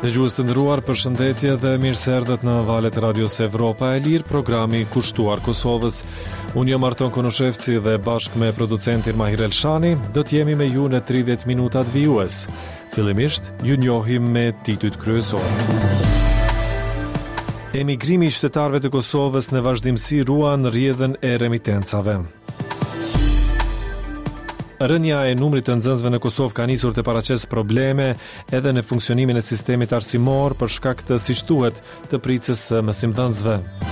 Dëgjues të nderuar, përshëndetje dhe mirë se erdhët në valët e Radios Evropa e Lirë, programi kushtuar Kosovës. Unë jam Arton Konoshevci dhe bashkë me producentin Mahir Elshani do të jemi me ju në 30 minutat vijues. Fillimisht, ju njohim me titujt kryesor. Emigrimi i qytetarëve të Kosovës në vazhdimsi ruan rrjedhën e remitencave. Rënja e numrit të nxënësve në Kosovë ka nisur të paraqes probleme edhe në funksionimin e sistemit arsimor për shkak të, siç thuhet, të pritjes së mësimdhënësve.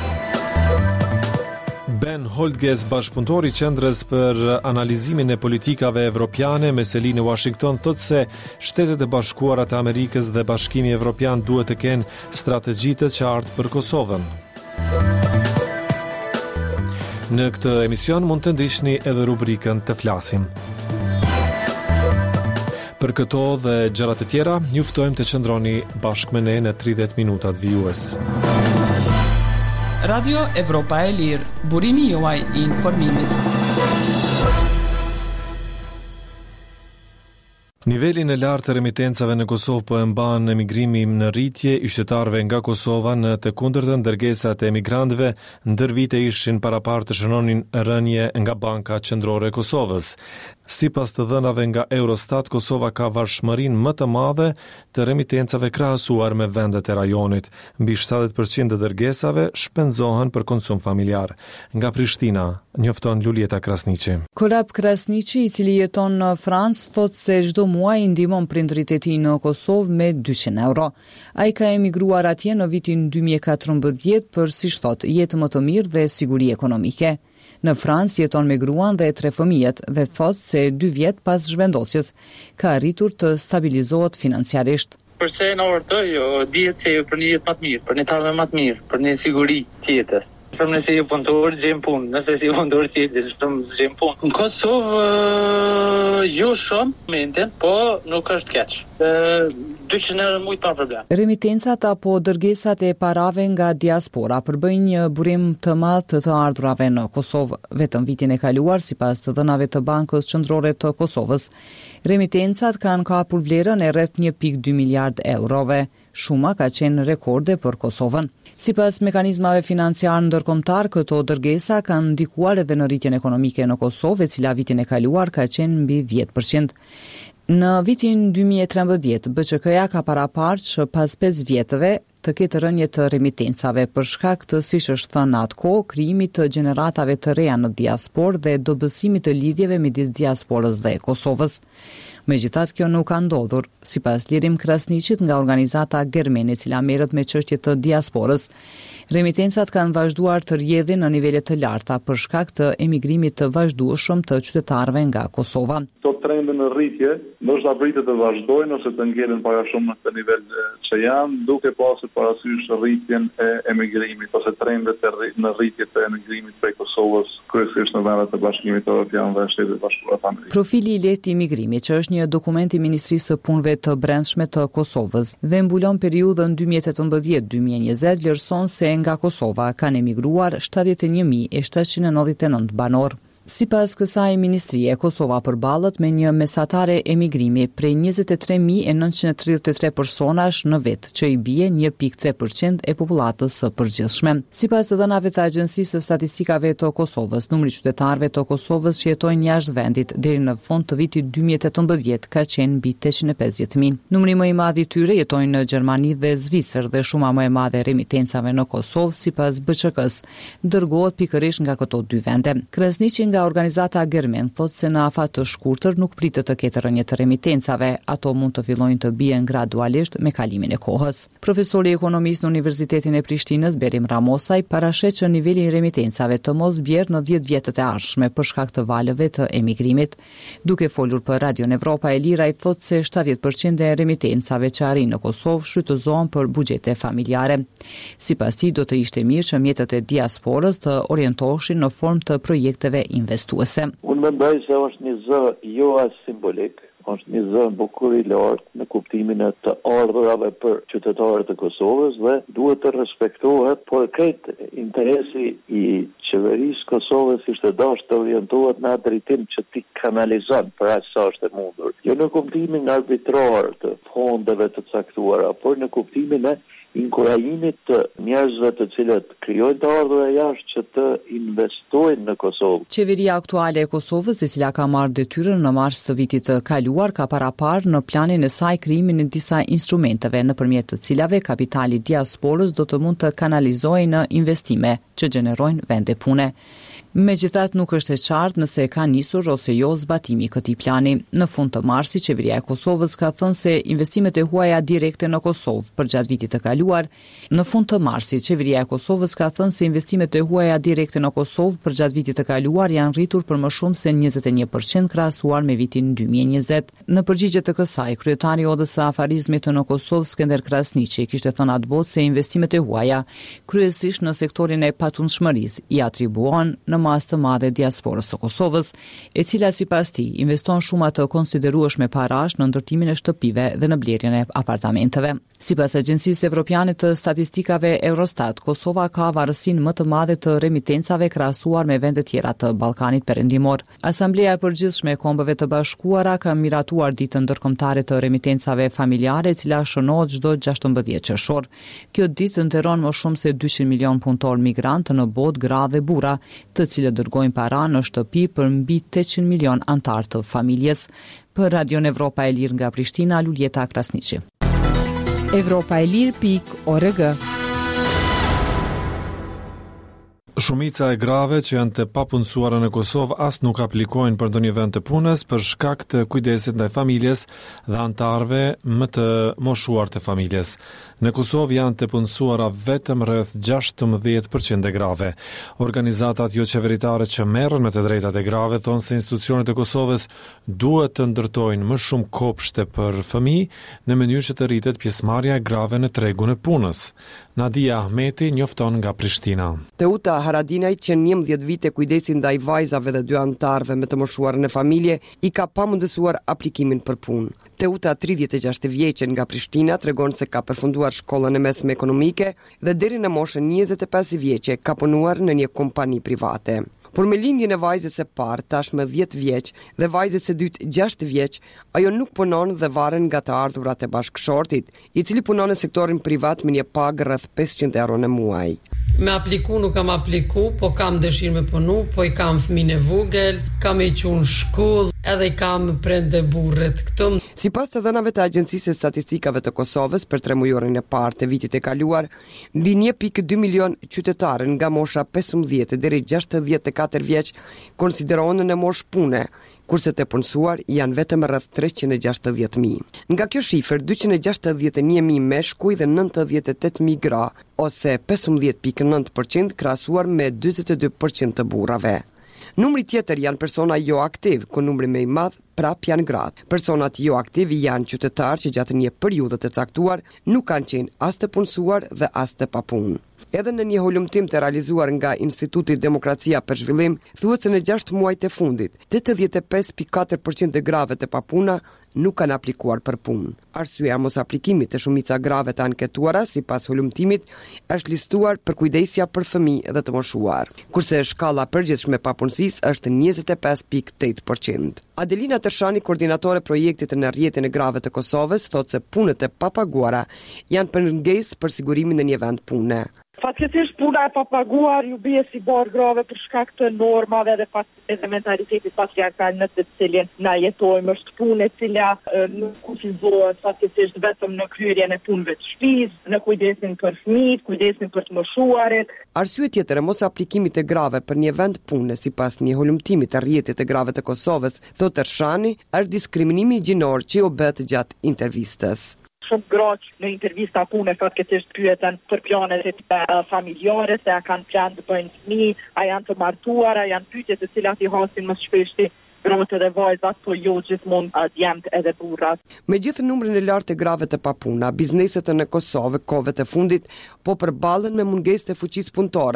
Ben Holdges, bashkëpunëtor i Qendrës për analizimin e politikave evropiane me seli në Washington, thotë se Shtetet e Bashkuara të Amerikës dhe Bashkimi Evropian duhet të kenë strategji të qartë për Kosovën. Në këtë emision mund të ndiqni edhe rubrikën Të flasim. Për këto dhe gjërat e tjera, ju ftojmë të qëndroni bashkë me ne në 30 minutat vijues. Radio Evropa e Lirë, burimi juaj i informimit. Nivelin e lartë të remitencave në Kosovë po e mban emigrimin në rritje i qytetarëve nga Kosova, në të kundërtën dërgesat e emigrantëve ndër vite ishin parapar të shënonin rënje nga Banka Qendrore e Kosovës. Sipas të dhënave nga Eurostat, Kosova ka varshmërinë më të madhe të remitencave krahasuar me vendet e rajonit. Mbi 70% të dërgesave shpenzohen për konsum familjar. Nga Prishtina, njofton Lulieta Krasniqi. Korab Krasniqi, i cili jeton në Francë, thotë se çdo muaj i ndihmon prindrit e tij në Kosovë me 200 euro. Ai ka emigruar atje në vitin 2014 për, siç thotë, jetë më të mirë dhe siguri ekonomike. Në Francë jeton me gruan dhe 3 fëmijët dhe thotë se 2 vjet pas zhvendosjes ka arritur të stabilizohet financiarisht. Përse në orë të, dihet se për një jetë më të mirë, për një tarme më të mirë, për një siguri të jetës. Shumë nëse je punëtor, gjem punë, nëse si punëtor si jetë, gjem punë. Në Kosovë, jo shumë, menten, po nuk është keq. 200 euro mujt pa problem. Remitencat apo dërgesat e parave nga diaspora përbëjnë një burim të madh të ardhurave në Kosovë. Vetëm vitin e kaluar, sipas të dhënave të Bankës Qendrore të Kosovës, remitencat kanë kapur vlerën e rreth 1.2 miliard eurove. Shuma ka qenë rekorde për Kosovën. Sipas mekanizmave financiar ndërkombëtar, këto dërgesa kanë ndikuar edhe në rritjen ekonomike në Kosovë, e cila vitin e kaluar ka qenë mbi 10%. Në vitin 2013, BÇK-ja ka paraparë që pas 5 vjetëve të ketë rënje të remitencave për shkak të, siç është thënë atë kohë, krijimit të gjeneratave të reja në diasporë dhe dobësimit të lidhjeve midis diasporës dhe Kosovës. Megjithatë, kjo nuk ka ndodhur, sipas Lirim Krasniqit nga organizata Germeni, e cila merret me çështje të diasporës. Remitencat kanë vazhduar të rrjedhin në nivele të larta për shkak të emigrimit të vazhdueshëm të qytetarëve nga Kosova. Këto trende në rritje, ndoshta pritet të vazhdojnë ose të ngelen para shumë në këtë nivel që janë, duke pasur parasysh rritjen e emigrimit ose trendet në rritje të emigrimit prej Kosovës, kryesisht në vendet e Bashkimit Evropian dhe Shtetet e Bashkuara të Amerikës. Profili i lehtë i emigrimit, që është një dokument i Ministrisë së Punëve të Brendshme të Kosovës dhe mbulon periudhën 2018-2020, vlerëson se nga Kosova kanë emigruar 71.799 banor. Sipas kësaj ministrie, Kosova përballet me një mesatare emigrimi prej 23.933 personash në vit, që i bie 1.3% e popullatës së përgjithshme. Sipas të dhënave të Agjencisë së Statistikave të Kosovës, numri i qytetarëve të Kosovës që jetojnë jashtë vendit deri në fund të vitit 2018 ka qenë mbi 850.000. Numri më i madh i tyre jetojnë në Gjermani dhe Zvicër dhe shuma më e madhe e remitencave në Kosovë, sipas BÇK-s, dërgohet pikërisht nga këto 2 vende. Krasniqi nga organizata Germen thotë se në afat të shkurtër nuk pritet të ketë rënje të remitencave, ato mund të fillojnë të bien gradualisht me kalimin e kohës. Profesori ekonomist në Universitetin e Prishtinës, Berim Ramosaj, parashet që niveli i remitencave të mos bjerë në 10 vjetët e ardhshme për shkak të valëve të emigrimit. Duke folur për Radion Evropa e Lirë, ai thotë se 70% e remitencave që arrin në Kosovë shfrytëzohen për buxhete familjare. Sipas tij, do të ishte mirë që mjetet e diasporës të orientoheshin në formë të projekteve investuese. Unë mendoj se është një zë jo as simbolik, është një zë bukur i lartë në kuptimin e të ardhurave për qytetarët e Kosovës dhe duhet të respektohet, por këtë interesi i qeverisë Kosovës ishte dashur të orientohet në atë drejtim që ti kanalizon për aq sa është e mundur. Jo në kuptimin arbitrar të fondeve të caktuara, por në kuptimin e inkurajimit të njerëzve të cilët krijojnë të ardhurë jashtë që të investojnë në Kosovë. Qeveria aktuale e Kosovës, e cila ka marrë detyrën në mars të vitit të kaluar, ka paraparë në planin e saj krijimin e disa instrumenteve nëpërmjet të cilave kapitali diasporës do të mund të kanalizohej në investime që gjenerojnë vende pune. Megjithatë nuk është e qartë nëse e ka nisur ose jo zbatimi i këtij plani. Në fund të marsit, qeveria e Kosovës ka thënë se investimet e huaja direkte në Kosovë përgjatë vitit të kaluar. Në fund të marsit, qeveria e Kosovës ka thënë se investimet e huaja direkte në Kosovë përgjatë vitit të kaluar janë rritur për më shumë se 21% krahasuar me vitin 2020. Në përgjigje të kësaj, kryetari i Odës së Afarizmit në Kosovë, Skënder Krasniqi, kishte thënë atë botë se investimet e huaja, kryesisht në sektorin e patundshmërisë, i atribuohen në masë të madhe diasporës së Kosovës, e cila sipas tij investon shumë të konsiderueshme parash në ndërtimin e shtëpive dhe në blerjen e apartamenteve. Sipas Agjencisë Evropiane të Statistikave Eurostat, Kosova ka varësinë më të madhe të remitencave krahasuar me vende tjera të Ballkanit Perëndimor. Asambleja e Përgjithshme e Kombeve të Bashkuara ka miratuar ditën ndërkombëtare të remitencave familjare, e cila shënohet çdo 16 qershor. Kjo ditë nderon më shumë se 200 milion punëtor migrantë në botë, gra dhe burra, të cilët dërgojnë para në shtëpi për mbi 800 milion antar të familjes. Për Radion Evropa e Lirë nga Prishtina, Luljeta Krasniqi. Evropaelir.org. Shumica e grave që janë të papunësuara në Kosovë as nuk aplikojnë për ndonjë vend të punës për shkak të kujdesit ndaj familjes dhe antarëve më të moshuar të familjes. Në Kosovë janë të punësuara vetëm rreth 16% e grave. Organizatat jo qeveritare që merren me të drejtat e grave thonë se institucionet e Kosovës duhet të ndërtojnë më shumë kopshte për fëmijë në mënyrë që të rritet pjesëmarrja e grave në tregun e punës. Nadia Ahmeti njofton nga Prishtina. Teuta Haradinaj, që 11 vite kujdesin ndaj vajzave dhe 2 antarëve me të moshuar në familje, i ka pamundësuar aplikimin për punë. Teuta, 36 vjeçe nga Prishtina, tregon se ka përfunduar shkollën e mesme ekonomike dhe deri në moshën 25 vjeçe ka punuar në një kompani private. Por me lindjen e vajzës së parë, tashmë 10 vjeç, dhe vajzës së dytë 6 vjeç, ajo nuk punon dhe varen nga të ardhurat e bashkëshortit, i cili punon në sektorin privat me një pagë rreth 500 euro në muaj. Me apliku nuk kam apliku, po kam dëshirë me punu, po i kam fëmijën e vogël, kam i qunë shkollë, edhe i kam prende burret këtu. Sipas të dhënave të Agjencisë së Statistikave të Kosovës për 3 mujorin e parë të vitit e kaluar, mbi 1.2 milion qytetarë nga mosha 15 deri 64 vjeç konsiderohen në moshë pune, kurse të punësuar janë vetëm rreth 360.000. Nga kjo shifër, 261.000 meshkuj dhe 98.000 gra, ose 15.9% krahasuar me 42% të burrave. Numri tjetër janë persona jo aktiv, ku numri më i madh prap janë gratë. Personat jo aktiv janë qytetarë që gjatë një periudhe të caktuar nuk kanë qenë as të punësuar dhe as të papunë. Edhe në një hulumtim të realizuar nga Instituti Demokracia për Zhvillim, thuhet se në 6 muajt e fundit, 85.4% e grave të papuna nuk kanë aplikuar për punë. Arsyeja mos aplikimit të shumica grave të anketuara sipas hulumtimit është listuar për kujdesja për fëmijë dhe të moshuar, kurse shkalla përgjithshme e papunësisë është 25.8%. Adelina Tërshani, koordinatore projektit në rrjetin e grave të Kosovës, thotë se punët e papaguara janë pengesë për sigurimin e një vend pune. Fatkeqësisht puna e papaguar ju bie si bar grave për shkak të normave dhe mentalitetit patriarkal në të cilin na jetojmë, është punë e cila nuk kufizohet fatkeqësisht vetëm në kryerjen e punëve të shtëpisë, në kujdesin për fëmijët, kujdesin për të moshuarit. Arsye tjetër e mos aplikimit të grave për një vend pune sipas një hulumtimi të rrjetit të grave të Kosovës, thotë Tërshani, është diskriminimi gjinor që u bë gjatë intervistës. Shumë graq në intervista pune fatkeqësisht pyeten për planet e familjare, se a kanë plan të bëjnë fëmijë, a janë të martuar, a janë pyetje të cilat i hasin më shpeshti gratë dhe vajzat, po jo gjithmonë djemt edhe burrat. Megjithë numrin e lartë të grave të papuna, bizneset në Kosovë kohëve të fundit po përballen me mungesë të fuqisë punëtore,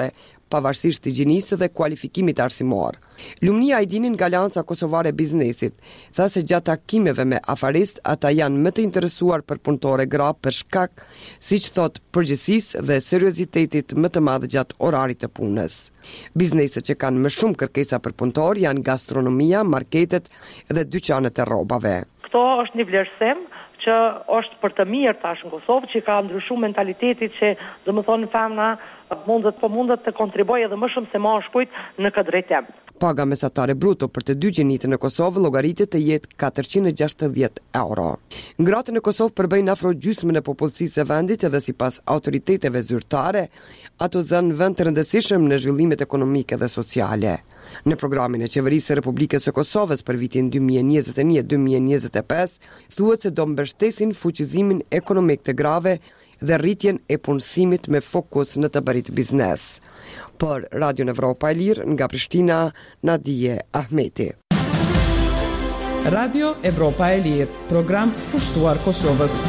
pavarësisht të gjinisë dhe kualifikimit arsimor. Lumnia Ajdini nga Alianca Kosovare e Biznesit tha se gjatë takimeve me afarist ata janë më të interesuar për punëtore gra për shkak, siç thot, përgjegjësisë dhe seriozitetit më të madh gjatë orarit të punës. Bizneset që kanë më shumë kërkesa për punëtor janë gastronomia, marketet dhe dyqanet e rrobave. Këto është një vlerësim që është për të mirë tash në Kosovë, që ka ndryshuar mentalitetit që, domethënë, femna mundet të kontribuojë edhe më shumë se mashkujt në këtë drejtim. Paga mesatare bruto për të dy gjinitë në Kosovë llogaritet të jetë 460 euro. Gratë në Kosovë përbëjnë afro gjysmën e popullsisë së vendit edhe sipas autoriteteve zyrtare, ato zënë vend të rëndësishëm në zhvillimet ekonomike dhe sociale. Në programin e Qeverisë së Republikës së Kosovës për vitin 2021-2025, thuhet se do mbështesin fuqizimin ekonomik të grave dhe rritjen e punësimit me fokus në të bërit biznes. Për Radio Evropa e Lirë, nga Prishtina, Nadije Ahmeti. Radio Evropa e Lirë, program pushtuar Kosovës.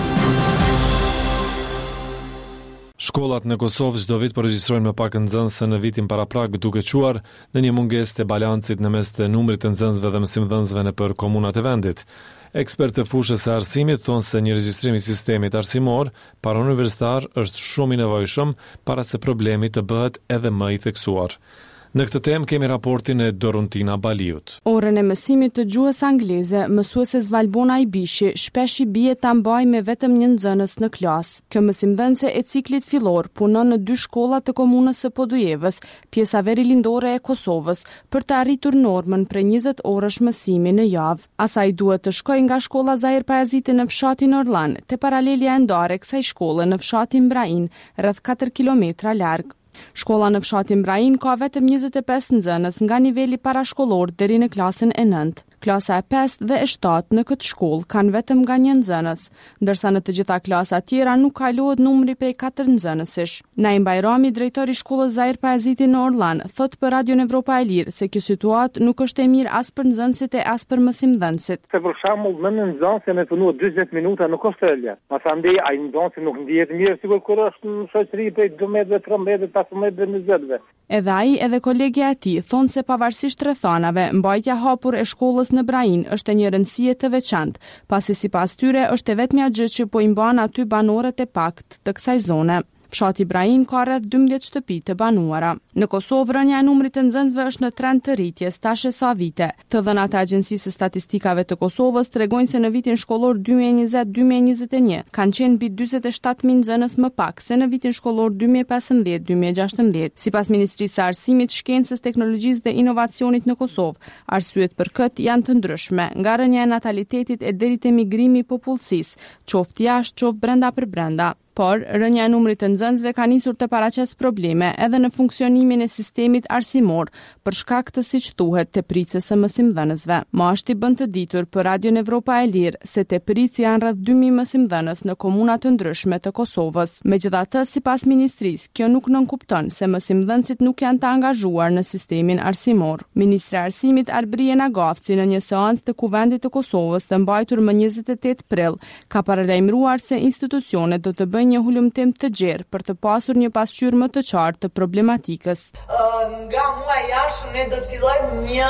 Shkollat në Kosovë çdo vit përregjistrojnë më pak nxënëse në vitin paraprak, duke quar në një mungesë të balancit në mes të numrit të nxënësve dhe mësimdhënësve nëpër komunat e vendit. Ekspertë të fushës së arsimit thonë se një regjistrim i sistemit arsimor para universitar është shumë i nevojshëm para se problemi të bëhet edhe më i theksuar. Në këtë temë kemi raportin e Doruntina Baliut. Orën e mësimit të gjuhës angleze, mësueses Valbona Ibishi shpesh i bie ta mbaj me vetëm një nxënës në klasë. Kjo mësimdhënëse e ciklit fillor punon në 2 shkolla të komunës së Podujevës, pjesa verilindore e Kosovës, për të arritur normën për 20 orësh mësimi në javë. Asaj duhet të shkojë nga shkolla Zahir Pajaziti në fshatin Orlan, te paralelja e ndare kësaj shkolle në fshatin Brain, rreth 4 kilometra larg. Shkolla në fshatin Brain ka vetëm 25 nxënës nga niveli parashkollor deri në klasën e 9. Klasa e 5 dhe e 7 në këtë shkollë kanë vetëm nga 1 nxënës, ndërsa në të gjitha klasat tjera nuk kalohet numri prej 4 nxënësish. Naim Bajrami, drejtori i shkollës Zahir Pajaziti në Orlan, thot për Radio Evropa e Lirë se kjo situatë nuk është e mirë as për nxënësit e as për mësimdhënësit. Se për shembull, në nxënësi me punu 40 minuta nuk është e lehtë. Pasandej ai nxënësi nuk ndihet mirë sikur kur është në shoqëri prej 12, 13, 15, 20. Edhe ai edhe kolegja e tij thonë se pavarësisht rrethanave, mbajtja hapur e shkollës në Brain është e një rëndësie të veçantë, pasi sipas tyre është e vetmja gjë që po i mban aty banorët e pakt të kësaj zone. Fshati Brain ka rreth 12 shtëpi të banuara. Në Kosovë rënja e numrit të nxënësve është në trend të rritjes tash e sa vite. Të dhënat e Agjencisë së Statistikave të Kosovës tregojnë se në vitin shkollor 2020-2021 kanë qenë mbi 47.000 nxënës më pak se në vitin shkollor 2015-2016. Sipas Ministrisë së Arsimit, Shkencës, Teknologjisë dhe Inovacionit në Kosovë, arsyet për këtë janë të ndryshme, nga rënja e natalitetit e deri te migrimi i popullsisë, qoftë jashtë, qoftë brenda për brenda. Por, rënja e numrit të nxënësve ka nisur të paraqes probleme edhe në funksionimin e sistemit arsimor, për shkak të, siç thuhet, tepëricës së mësimdhënësve. Mashti bën të ditur për Radio Evropa e Lirë se tepëricë janë rreth 2000 mësimdhënës në komuna të ndryshme të Kosovës. Megjithatë, sipas ministrisë, kjo nuk nënkupton se mësimdhënësit nuk janë të angazhuar në sistemin arsimor. Ministri i Arsimit Arbriena Gafci në një seancë të Kuvendit të Kosovës të mbajtur më 28 prill, ka paralajmëruar se institucionet do të bëjnë një hulumtim të gjerë për të pasur një pasqyrë më të qartë të problematikës. Nga muaji i jashtëm ne do të fillojmë një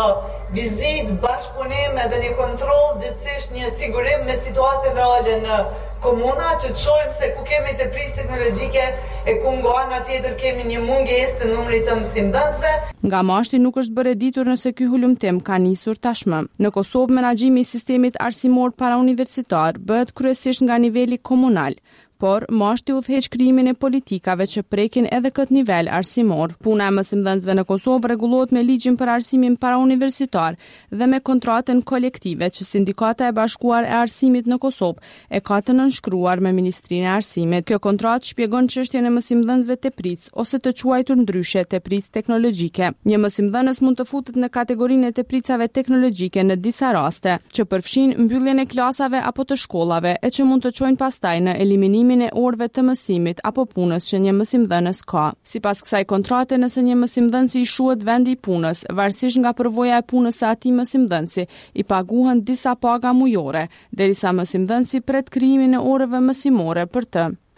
vizitë bashkëpunim edhe një kontroll, gjithsesi një sigurim me situatën reale në komuna, që të shohim se ku kemi tepëricë teknologjike e ku nga ana tjetër kemi një mungesë të numrit të mësimdhënësve. Nga mashti nuk është bërë ditur nëse ky hulumtim ka nisur tashmë. Në Kosovë menaxhimi i sistemit arsimor parauniversitar bëhet kryesisht nga niveli komunal, por mashti udhëheq krijimin e politikave që prekin edhe këtë nivel arsimor. Puna e mësimdhënësve në Kosovë rregullohet me ligjin për arsimin parauniversitar dhe me kontratën kolektive që Sindikata e Bashkuar e Arsimit në Kosovë e ka të nënshkruar me Ministrinë e Arsimit. Kjo kontratë shpjegon çështjen e mësimdhënësve tepëricë ose të quajtur ndryshe tepëricë teknologjike. Një mësimdhënës mund të futet në kategorinë e tepëricave teknologjike në disa raste, që përfshin mbylljen e klasave apo të shkollave e që mund të çojnë pastaj në eliminimin e orëve të mësimit apo punës që një mësimdhënës ka. Sipas kësaj kontrate, nëse një mësimdhënës i shuhet vendi i punës, varësisht nga përvoja e punës së atij mësimdhënësi, i paguhen disa paga mujore, derisa mësimdhënësi pret krijimin e orëve mësimore për të.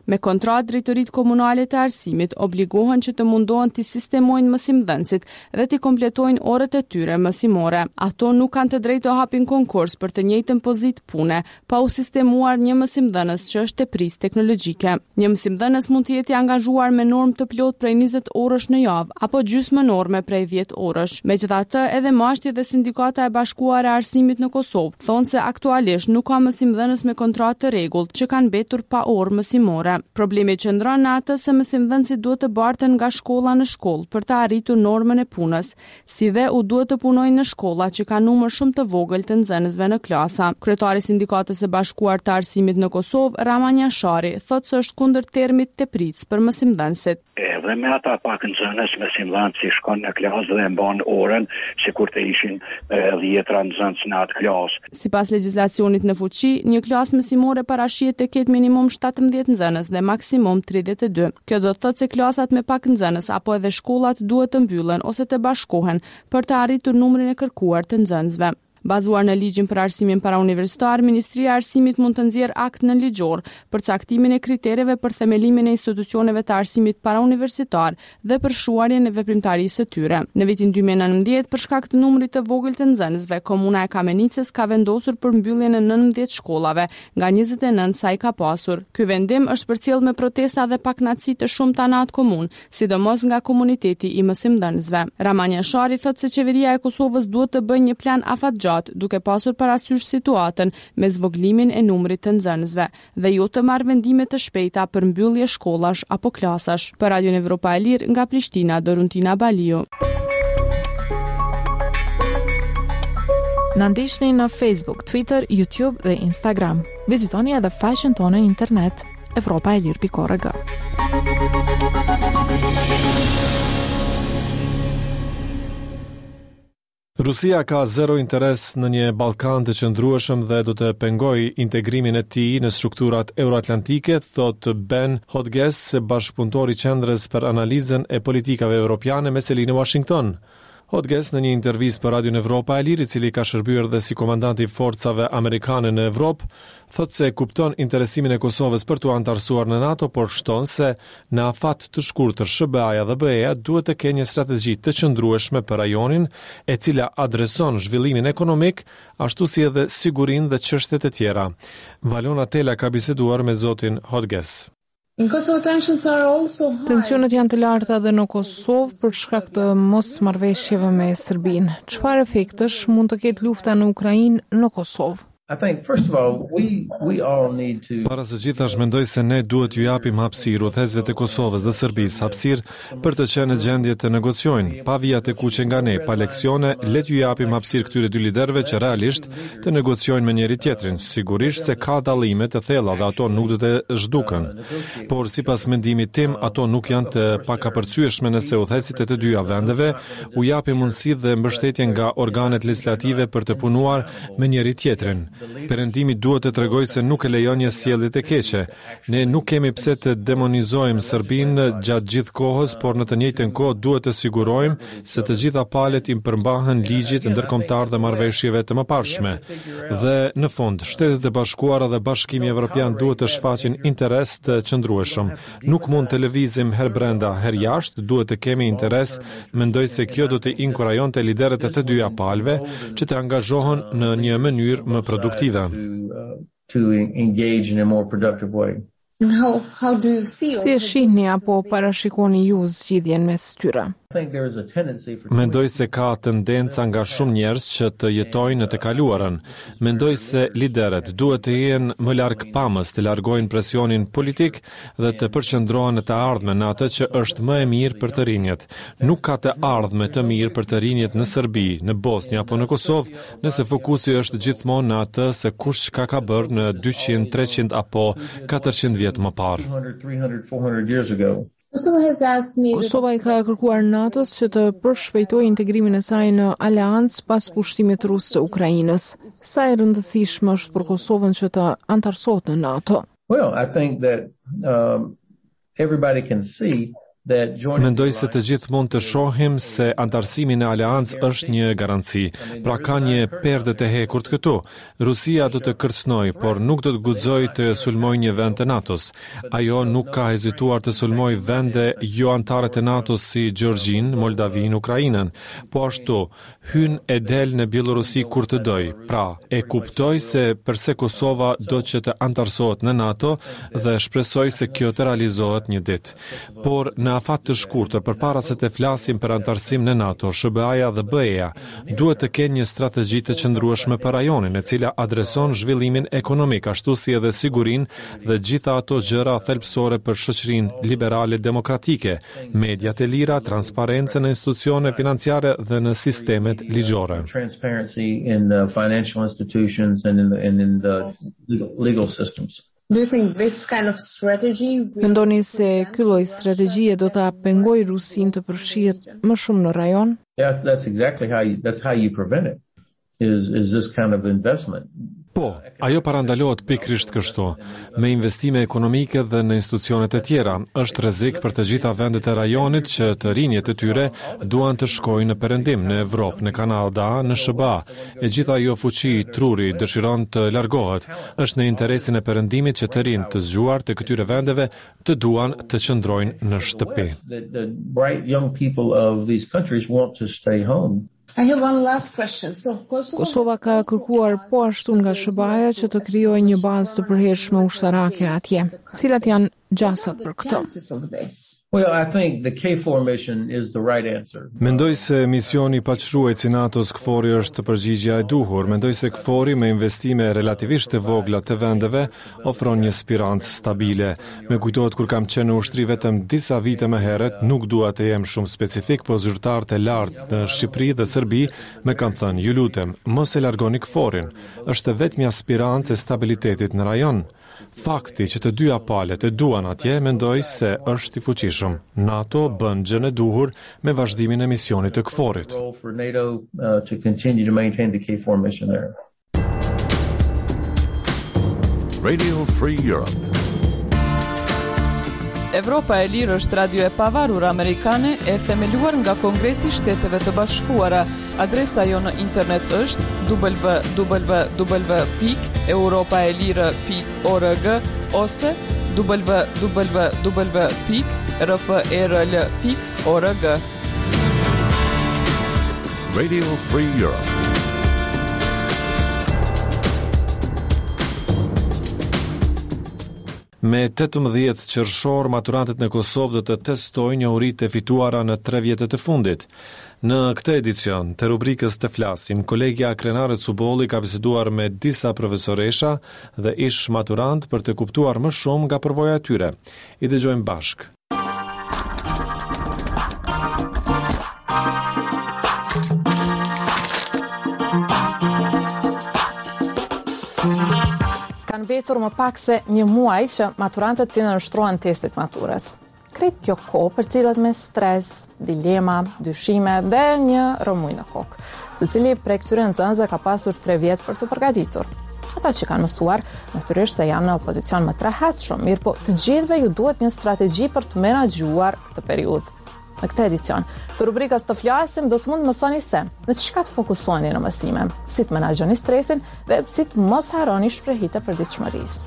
Me kontratë, drejtoritë komunale të arsimit obligohen që të mundohen të sistemojnë mësimdhënësit dhe të kompletojnë orët e tyre mësimore. Ato nuk kanë të drejtë të hapin konkurs për të njëjtën pozitë pune, pa u sistemuar një mësimdhënës që është teprisë teknologjike. Një mësimdhënës mund të jetë i angazhuar me normë të plotë prej 20 orësh në javë apo gjysmë norme prej 10 orësh. Megjithatë, edhe Mashti dhe Sindikata e Bashkuar e Arsimit në Kosovë thonë se aktualisht nuk ka mësimdhënës me kontratë të rregullt që kanë mbetur pa orë mësimore. Problemi qëndron në atë se mësimdhënësit duhet të barten nga shkolla në shkollë për të arritur normën e punës, si dhe u duhet të punojnë në shkolla që ka numër shumë të vogël të nxënësve në klasa. Kryetari i Sindikatës së Bashkuar të Arsimit në Kosovë, Ramanja Shari, thotë se është kundër termit tepritës për mësimdhënësit. Edhe me ata pak nxënës mësimdhënës si shkon në klasë dhe mban orën, sikur të ishin 10 nxënës në atë klasë. Sipas legjislacionit në fuqi, një klasë mësimore parashihet të ketë minimum 17 nxënës dhe maksimum 32. Kjo do të thotë se klasat me pak nxënës apo edhe shkollat duhet të mbyllen ose të bashkohen për të arritur numrin e kërkuar të nxënësve. Bazuar në ligjin për arsimin parauniversitar, Ministria e Arsimit mund të nxjerrë akt nënligjor për caktimin e kritereve për themelimin e institucioneve të arsimit parauniversitar dhe për shuarjen e veprimtarisë së tyre. Në vitin 2019, për shkak të numrit të vogël të nxënësve, komuna e Kamenicës ka vendosur për mbylljen e 19 shkollave nga 29 sa i ka pasur. Ky vendim është përcjellë me protesta dhe pakënaqësi të shumta në atë komunë, sidomos nga komuniteti i mësimdhënësve. Ramanja Shari thotë se qeveria e Kosovës duhet të bëjë një plan afatgjatë duke pasur parasysh situatën me zvoglimin e numrit të nxënësve dhe jo të marrë vendime të shpejta për mbyllje shkollash apo klasash. Për Radion Evropa e Lirë nga Prishtina, Doruntina Baliu. Na ndiqni në Facebook, Twitter, YouTube dhe Instagram. Vizitoni edhe faqen tonë në internet evropaelir.org. Rusia ka zero interes në një Ballkan të qëndrueshëm dhe do të pengojë integrimin e tij në strukturat euroatlantike, thot Ben Hodges, bashkëpunëtor i Qendrës për Analizën e Politikave Evropiane me selinë në Washington. Hodges në një intervistë për Radio Evropa e Lirë, i cili ka shërbyer dhe si komandant i forcave amerikane në Evropë, thotë se kupton interesimin e Kosovës për të antarësuar në NATO, por shton se në afat të shkurtër SBA-ja dhe BE-ja duhet të kenë një strategji të qëndrueshme për rajonin, e cila adreson zhvillimin ekonomik, ashtu si edhe sigurinë dhe çështjet e tjera. Valona Tela ka biseduar me zotin Hodges. Tensionet janë të larta dhe në Kosovë për shkak të mosmarrëveshjeve me Serbinë. Çfarë efektesh mund të ketë lufta në Ukrainë në Kosovë? Para së gjithash mendoj se ne duhet ju japim hapësirë udhëzësve të Kosovës dhe Serbisë, hapësirë për të qenë në gjendje të negociojnë, pa vija të kuqe nga ne, pa leksione, le t'ju japim hapësirë këtyre dy liderëve që realisht të negociojnë me njëri tjetrin. Sigurisht se ka dallime të thella dhe ato nuk do të zhduken. Por sipas mendimit tim, ato nuk janë të pakapërcyeshme nëse udhëzësit e të dyja vendeve u japin mundësi dhe mbështetje nga organet legjislative për të punuar me njëri tjetrin. Perëndimi duhet të tregojë se nuk e lejon një sjellje të keqe. Ne nuk kemi pse të demonizojmë Serbinë gjatë gjithë kohës, por në të njëjtën kohë duhet të sigurojmë se të gjitha palët i përmbahen ligjit ndërkombëtar dhe marrëveshjeve të mëparshme. Dhe në fund, Shtetet e Bashkuara dhe Bashkimi Evropian duhet të shfaqin interes të qëndrueshëm. Nuk mund të lëvizim her brenda, her jashtë, duhet të kemi interes. Mendoj se kjo do të inkurajonte liderët e të dyja palëve që të angazhohen në një mënyrë më produktive. To engage in a more productive way. Si e shihni apo parashikoni ju zgjidhjen mes tyre? Mendoj se ka tendenca nga shumë njerëz që të jetojnë në të kaluarën. Mendoj se liderët duhet të jenë më larg pamës, të largojnë presionin politik dhe të përqendrohen në të ardhmen, në atë që është më e mirë për të rinjët. Nuk ka të ardhme të mirë për të rinjët në Serbi, në Bosnjë apo në Kosovë, nëse fokusi është gjithmonë në atë se kush çka ka bërë në 200, 300 apo 400 vjet më parë. Kosova i ka kërkuar NATO-s që të përshpejtojë integrimin e saj në aleancë pas pushtimit rus të Ukrainës. Sa e rëndësishme është për Kosovën që të antarësohet në NATO? Well, I think that everybody can see Mendoj se të gjithë mund të shohim se antarësimi në aleancë është një garanci. Pra ka një perde të hekur këtu. Rusia do të kërcënojë, por nuk do të guxojë të sulmojë një vend të NATO-s. Ajo nuk ka hezituar të sulmojë vende jo anëtare të NATO-s si Gjeorgjin, Moldavin, Ukrainën. Po ashtu, hyn e del në Bielorusi kur të doj. Pra, e kuptoj se përse Kosova do që të antarësohet në NATO dhe shpresoj se kjo të realizohet një ditë. Por në afat të shkurtër, përpara se të flasim për antarësim në NATO, SBA-ja dhe BE-ja duhet të kenë një strategji të qëndrueshme për rajonin, e cila adreson zhvillimin ekonomik, ashtu si edhe sigurinë dhe gjitha ato gjëra thelbësore për shoqërinë liberale demokratike, mediat e lira, transparencën në institucione financiare dhe në sistemet ligjore. Transparency in the financial institutions and in the legal systems. Do you think this kind of strategy Mendoni se ky lloj strategjie do ta pengojë Rusinë të përfshihet më shumë në rajon? Yeah, that's how you prevent it. Is this kind of investment. Po, ajo parandalohet pikërisht kështu, me investime ekonomike dhe në institucionet e tjera. Është rrezik për të gjitha vendet e rajonit që të rinjët e tyre duan të shkojnë në perëndim, në Evropë, në Kanada, në SBA. E gjitha ajo fuqi truri dëshiron të largohet. Është në interesin e perëndimit që të rinjtë të zgjuar të këtyre vendeve të duan të qëndrojnë në shtëpi. The bright young people of these countries want to stay home. I have one last question. Kosova ka kërkuar po ashtu nga SBA-ja që të krijojë një bazë të përhershme ushtarake atje. Cilat janë gjasat për këtë? Well, I think the KFOR mission is the right answer. Mendoj se misioni paqërues i NATO-s KFOR-i është përgjigjja e duhur. Mendoj se KFOR-i me investime relativisht të vogla të vendeve ofron një spirancë stabile. Më kujtohet kur kam qenë në ushtri vetëm disa vite më herët, nuk dua të jem shumë specifik, por zyrtarët e lartë në Shqipëri dhe Serbi më kanë thënë, ju lutem, mos e largoni KFOR-in. Është vetmja spirancë e stabilitetit në rajon. Fakti që të dyja palët e duan atje, mendoj se është i fuqishëm. NATO bën gjën e duhur me vazhdimin e misionit të KFOR-it. For NATO to continue to maintain the KFOR mission there. Radio Free Europe. Evropa e Lirë është radio e pavarur amerikane e themeluar nga Kongresi i Shteteve të Bashkuara. Adresa jo në internet është www.europaelire.org ose www.rfrl.org. Radio Free Europe. Me 18 qershor, maturantët në Kosovë do të testojnë njohuritë e fituara në 3 vjetët e fundit. Në këtë edicion të rubrikës të flasim, kolegja Krenare Cubolli ka biseduar me disa profesoresha dhe ish maturant për të kuptuar më shumë nga përvoja e tyre. I dëgjojmë bashkë. Kanë mbetur më pak se një muaj që maturantët të nënshtrohen testit maturës. Krejt kjo kohë për cilat me stres, dilema, dyshime dhe një rëmuj në kokë. Secili prej këtyre nxënësve ka pasur 3 vjet për të përgatitur. Ata që kanë mësuar, natyrisht se janë në opozicion më të rehatshëm, mirë po të gjithëve ju duhet një strategji për të menaxhuar këtë periudhë. Në këtë edicion të rubrikës të flasim do të mund mësoni se në çka të fokusoni në mësime, si të menaxhoni stresin dhe si të mos harroni shprehjet e përditshmërisë.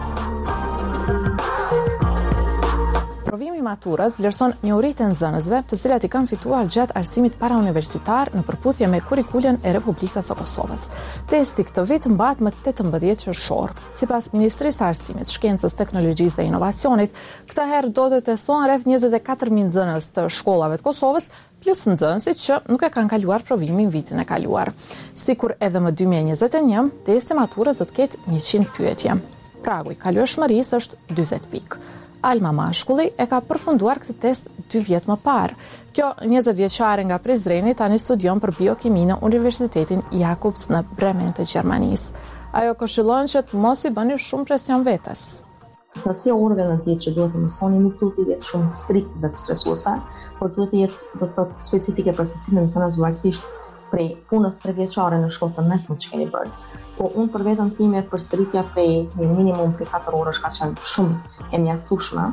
Provimi i maturës vlerëson njohuritë e nxënësve, të cilat i kanë fituar gjatë arsimit parauniversitar në përputhje me kurrikulën e Republikës së Kosovës. Testi këtë vit mbahet më 18 qershor. Sipas Ministrisë së Arsimit, Shkencës, Teknologjisë dhe Inovacionit, këtë herë do të testohen rreth 24.000 nxënës të shkollave të Kosovës, plus nxënësit që nuk e kanë kaluar provimin vitin e kaluar. Sikur edhe më 2021, testi i maturës do të ketë 100 pyetje. Pragu i kalueshmërisë është 40 pikë. Alma Mashkulli e ka përfunduar këtë test 2 vjet më parë. Kjo 20 vjeçare nga Prizreni tani studion për biokimi në Universitetin Jakobs në Bremen të Gjermanisë. Ajo këshillon që të mos i bëni shumë presion vetes. Thësia orëve në ditë që duhet të mësoni nuk duhet të jetë shumë strikt dhe stresuese, por duhet të jetë do të thotë specifike për secilin nxënës varësisht prej punës 3 vjeçare në shkollë të mesme që keni bërë. Po unë për vetën time përsëritja prej një minimum prej 4 orësh ka qenë shumë e mjaftueshme,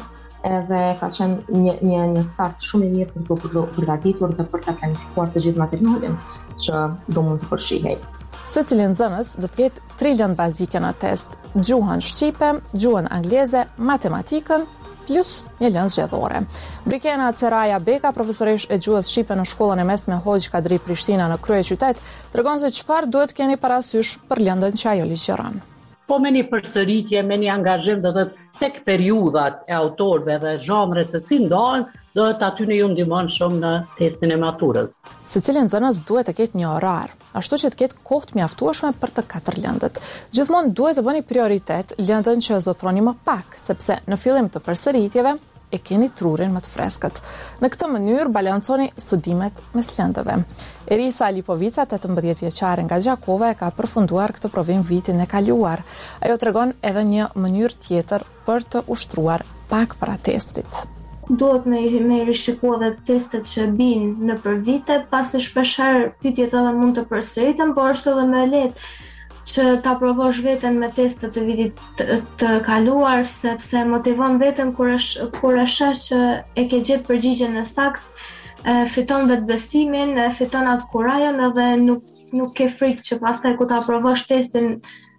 edhe ka qenë një start shumë i mirë për të përgatitur dhe për të planifikuar të gjithë materialin që do mund të përshihej. Secili nxënës do të ketë 3 lëndë bazike në test: gjuhën shqipe, gjuhën angleze, matematikën plus një lëndë zgjedhore. Brikena Ceraja Beka, profesoresh e gjuhës shqipe në shkollën e mesme Hoxh Kadri Prishtina në kryeqytet, tregon se çfarë duhet keni parasysh për lëndën që ajo ligjëron. Po me një përsëritje, me një angazhim do të tek periudhat e autorëve dhe zhanret se si ndalen, do të aty ne ju ndihmon shumë në testin e maturës. Secili nxënës duhet të ketë një orar, ashtu që të ketë kohë të mjaftueshme për të 4 lëndët. Gjithmonë duhet të bëni prioritet lëndën që zotroni më pak, sepse në fillim të përsëritjeve e keni trurin më të freskët. Në këtë mënyrë balanconi studimet mes lëndëve. Erisa Lipovica, 18 vjeçare nga Gjakova, e ka përfunduar këtë provim vitin e kaluar. Ajo tregon edhe një mënyrë tjetër për të ushtruar pak para testit. Duhet me rishikua dhe testet që binë në për vite, pasi shpeshherë pyetjet edhe mund të përsëriten, por është edhe më lehtë që ta provosh veten me testet të vitit të kaluar, sepse motivon veten kur e sheh që e ke gjetë përgjigjen e saktë, fiton vetbesimin, fiton atë kurajën edhe nuk ke frikë që pastaj kur ta provosh testin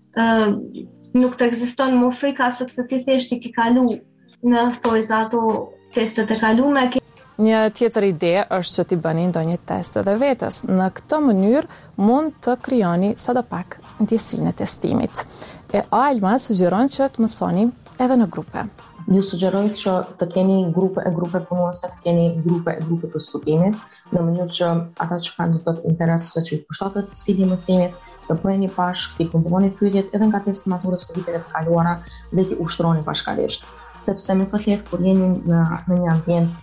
nuk të ekziston më frika, sepse ti thjesht i ke kalu në thojza ato testet e kaluara. Një tjetër ide është që t'i bëni ndonjë test edhe vetes. Në këtë mënyrë mund të krijoni sadopak ndjesinë e testimit. E Alma sugjeron që të mësoni edhe në grupe. Ju sugjeroj që të keni grupe punuese, të keni grupe të studimit, në mënyrë që ata që kanë të interes ose që i përshtatet stili mësimit, të bëheni bashkë, të komponi pyetjet edhe nga testi maturës të viteve të kaluara dhe të ushtroni bashkërisht. Sepse me të tjetë kur jeni në një ambient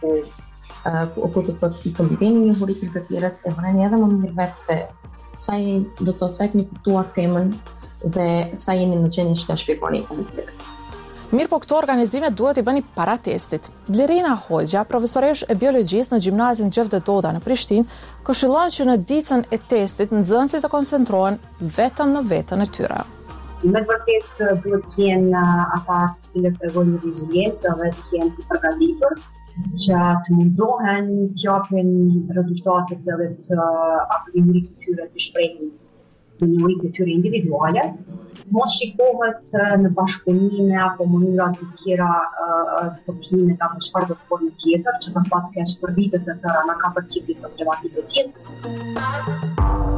ku të thotë i kombineni një huritë të tjerët e vëreni edhe më mirë vetë se sa do të thotë sa keni kuptuar temën dhe sa jeni në gjendje që ta shpjegoni komplet. Mirë, po këto organizime duhet i bëni para testit. Blerina Hoxha, profesoresh e biologjisë në gjimnazin Gjevde Doda në Prishtinë, këshillon që në ditën e testit nxënësit të koncentrohen vetëm në veten e tyre. Me vërtet duhet të jenë ata të cilët tregojnë reziliencë dhe të jenë të përgatitur, që të mundohen të japin rezultatet edhe të aplinirit të tyre të shprehnin në njëritë të tyre individuale, të mos shikohet në bashkëpunime apo mënyra të tjera të përpimet apo çfarë do të formë tjetër, që të fatë kesh për vitet të tëra në ka përcipit të problematike tjetër.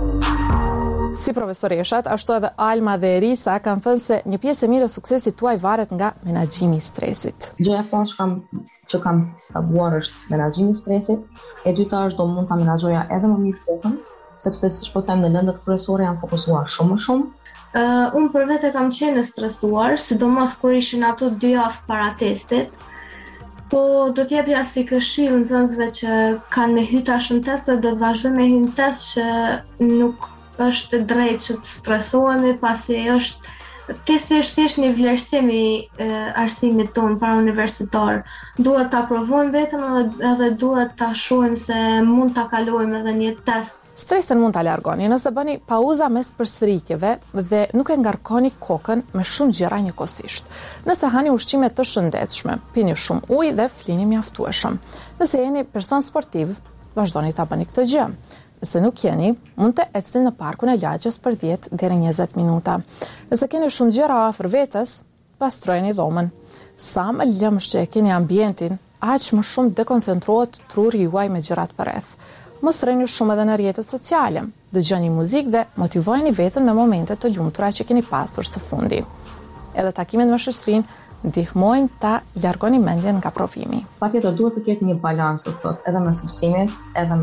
Si profesoreshat, ashtu edhe Alma dhe Erisa kanë thënë se një pjesë e mirë e suksesit tuaj varet nga menaxhimi i stresit. Gjëja e parë që kam tabuar është menaxhimi i stresit, e dyta është do mund ta menaxhoja edhe më mirë kohën, sepse siç po them në lëndët kryesore janë fokusuar shumë më shumë. Unë për vete kam qenë stresuar, sidomos kur ishin ato 2 javë para testit. Po do t'jepja si këshill nxënësve që kanë me hyj tash në test dhe vazhdojnë me hyj në test që nuk është drejt që të stresohemi, pasi testi është thjesht një vlerësim i arsimit tonë para universitar. Duhet ta provojmë vetëm edhe duhet ta shohim se mund ta kalojmë edhe një test. Stresin mund ta largoni nëse bëni pauza mes përsëritjeve dhe nuk e ngarkoni kokën me shumë gjëra njëkohësisht. Nëse hani ushqime të shëndetshme, pini shumë ujë dhe flini mjaftueshëm. Nëse jeni person sportiv, vazhdoni ta bëni këtë gjë. Nëse nuk jeni, mund të ecni në parkun e lagjës për 10 deri 20 minuta. Nëse keni shumë gjëra afër vetes, pastrojeni dhomën. Sa më lëmsh që e keni ambientin, aq më shumë dekoncentrohet truri juaj me gjërat përreth. Mos rreni shumë edhe në rrjetet sociale. Dëgjoni muzikë dhe motivojeni veten me momente të lumtura që keni pasur së fundi. Edhe takimet me shoqërinë ndihmojnë ta largoni mendjen nga provimi. Patjetër duhet të ketë një balancë, edhe mes mësimit, edhe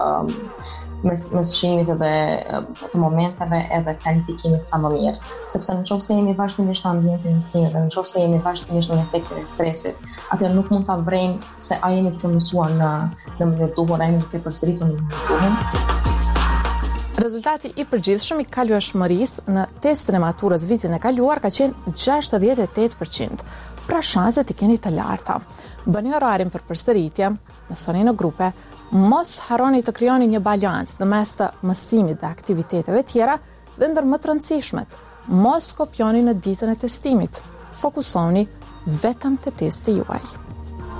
mes shimit edhe të momenteve edhe planifikimit sa më mirë. Sepse nëse jemi vazhdimisht në ambientin e mësimit dhe nëse jemi vazhdimisht në efektin e stresit, atëherë nuk mund ta vrejmë se a jemi të mësuar në mënyrë duhur, a jemi të përsëritur në mënyrë duhur. Rezultati i përgjithshëm i kalueshmërisë në testin e maturës vitin e kaluar ka qenë 68%. Pra shanset i keni të larta. Bëni orarin për përsëritje, mësoni në grupe, mos harroni të krijoni një balancë në mes të mësimit dhe aktiviteteve tjera dhe ndër më të rëndësishmet, mos kopjoni në ditën e testimit. Fokusoni vetëm te testi juaj.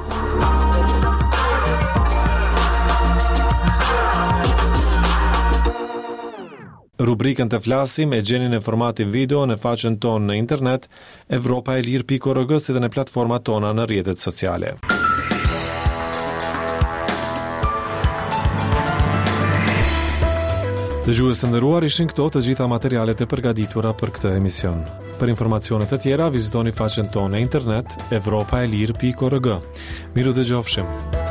Rubrikën të flasim e gjeni në formatin video në faqen tonë në internet evropaelir.org si dhe në platformat tona në rrjetet sociale. Dëgjues të nderuar, ishin këto të gjitha materialet e përgatitura për këtë emision. Për informacione të tjera vizitoni faqen tonë në internet evropaelir.org. Miru dëgjofshim.